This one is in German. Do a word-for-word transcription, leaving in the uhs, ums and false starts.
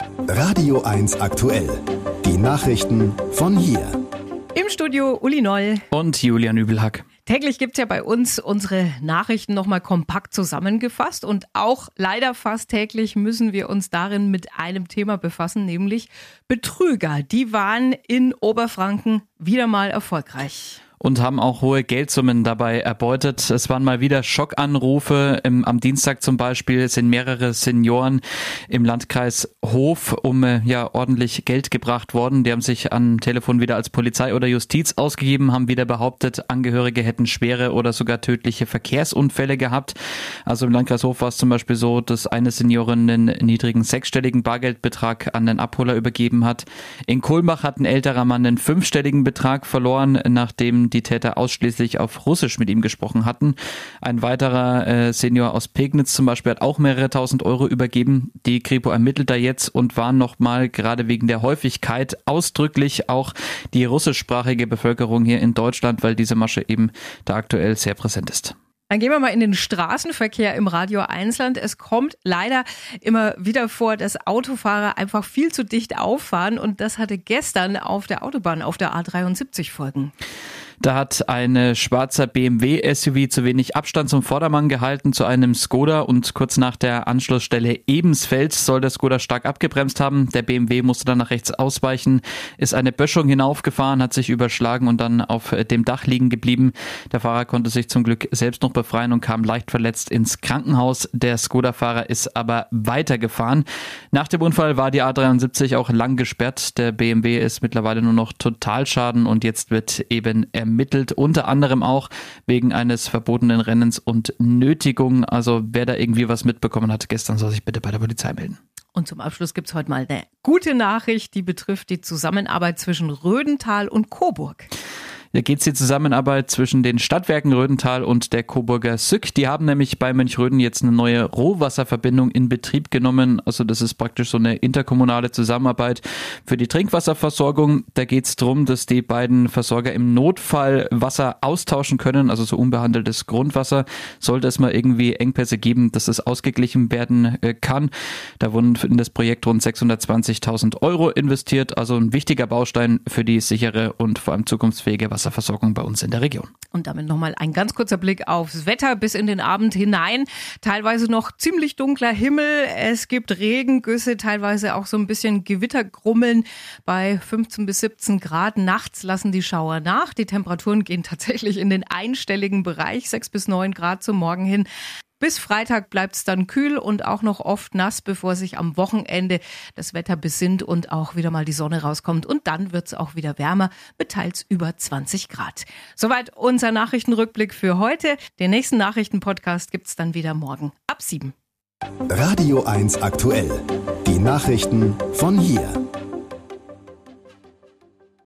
Radio eins aktuell. Die Nachrichten von hier. Im Studio Uli Noll und Julian Übelhack. Täglich gibt's ja bei uns unsere Nachrichten nochmal kompakt zusammengefasst und auch leider fast täglich müssen wir uns darin mit einem Thema befassen, nämlich Betrüger. Die waren in Oberfranken wieder mal erfolgreich. Und haben auch hohe Geldsummen dabei erbeutet. Es waren mal wieder Schockanrufe. Im, am Dienstag zum Beispiel sind mehrere Senioren im Landkreis Hof um ja ordentlich Geld gebracht worden. Die haben sich am Telefon wieder als Polizei oder Justiz ausgegeben, haben wieder behauptet, Angehörige hätten schwere oder sogar tödliche Verkehrsunfälle gehabt. Also im Landkreis Hof war es zum Beispiel so, dass eine Seniorin einen niedrigen sechsstelligen Bargeldbetrag an den Abholer übergeben hat. In Kulmbach hat ein älterer Mann einen fünfstelligen Betrag verloren, nachdem die Täter ausschließlich auf Russisch mit ihm gesprochen hatten. Ein weiterer äh, Senior aus Pegnitz zum Beispiel hat auch mehrere tausend Euro übergeben. Die Kripo ermittelt da jetzt und warnt nochmal gerade wegen der Häufigkeit ausdrücklich auch die russischsprachige Bevölkerung hier in Deutschland, weil diese Masche eben da aktuell sehr präsent ist. Dann gehen wir mal in den Straßenverkehr im Radio eins Land. Es kommt leider immer wieder vor, dass Autofahrer einfach viel zu dicht auffahren und das hatte gestern auf der Autobahn auf der A dreiundsiebzig Folgen. Da hat ein schwarzer B M W S U V zu wenig Abstand zum Vordermann gehalten zu einem Skoda und kurz nach der Anschlussstelle Ebensfeld soll der Skoda stark abgebremst haben. Der B M W musste dann nach rechts ausweichen, ist eine Böschung hinaufgefahren, hat sich überschlagen und dann auf dem Dach liegen geblieben. Der Fahrer konnte sich zum Glück selbst noch befreien und kam leicht verletzt ins Krankenhaus. Der Skoda-Fahrer ist aber weitergefahren. Nach dem Unfall war die A dreiundsiebzig auch lang gesperrt. Der B M W ist mittlerweile nur noch Totalschaden und jetzt wird eben ermittelt. ermittelt, unter anderem auch wegen eines verbotenen Rennens und Nötigung. Also wer da irgendwie was mitbekommen hat gestern, soll sich bitte bei der Polizei melden. Und zum Abschluss gibt's heute mal eine gute Nachricht, die betrifft die Zusammenarbeit zwischen Rödental und Coburg. Hier geht es die Zusammenarbeit zwischen den Stadtwerken Rödental und der Coburger Sück. Die haben nämlich bei Mönchröden jetzt eine neue Rohwasserverbindung in Betrieb genommen. Also das ist praktisch so eine interkommunale Zusammenarbeit für die Trinkwasserversorgung. Da geht es darum, dass die beiden Versorger im Notfall Wasser austauschen können, also so unbehandeltes Grundwasser. Sollte es mal irgendwie Engpässe geben, dass es ausgeglichen werden kann. Da wurden in das Projekt rund sechshundertzwanzigtausend Euro investiert. Also ein wichtiger Baustein für die sichere und vor allem zukunftsfähige Wasserversorgung. Wasserversorgung bei uns in der Region. Und damit nochmal ein ganz kurzer Blick aufs Wetter bis in den Abend hinein. Teilweise noch ziemlich dunkler Himmel. Es gibt Regengüsse, teilweise auch so ein bisschen Gewittergrummeln bei fünfzehn bis siebzehn Grad. Nachts lassen die Schauer nach. Die Temperaturen gehen tatsächlich in den einstelligen Bereich, sechs bis neun Grad zum Morgen hin. Bis Freitag bleibt es dann kühl und auch noch oft nass, bevor sich am Wochenende das Wetter besinnt und auch wieder mal die Sonne rauskommt. Und dann wird es auch wieder wärmer mit teils über zwanzig Grad. Soweit unser Nachrichtenrückblick für heute. Den nächsten Nachrichtenpodcast gibt es dann wieder morgen ab sieben. Radio eins aktuell. Die Nachrichten von hier.